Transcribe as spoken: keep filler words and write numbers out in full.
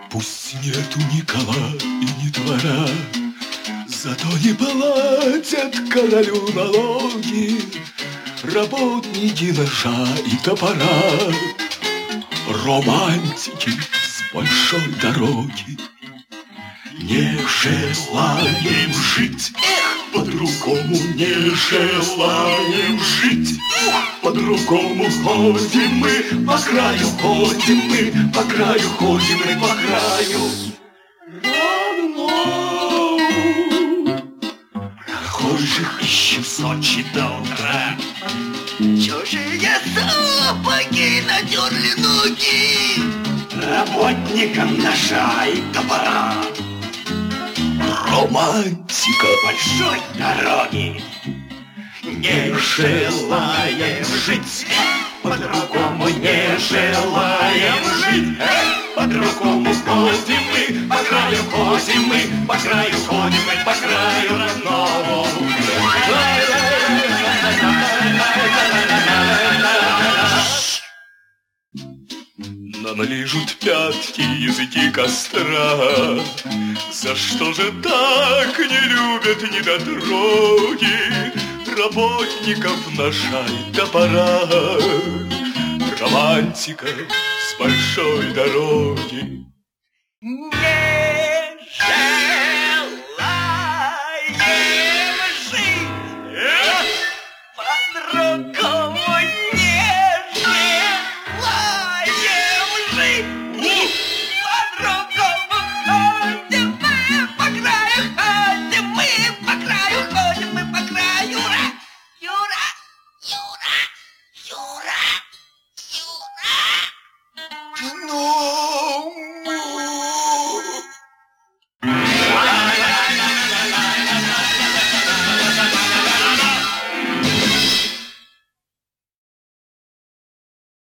Пусть нету ни кола и ни двора, зато не платят королю налоги работники ножа и топора. Романтики с большой дороги не желаем жить, по-другому не желаем жить. По-другому ходим мы, по краю ходим мы, по краю ходим мы, по краю. Прохожих ищем с ночи до утра. Чужие сапоги натерли ноги Работникам ножа и топора. Романтика большой дороги не желаем жить, по-другому не желаем жить. По-другому ходим мы, по краю ходим мы, по краю ходим мы, по краю родному. Нам лижут пятки языки костра. За что же так не любят недотроги работников ножа и топора? Романтика с большой дороги не жаль.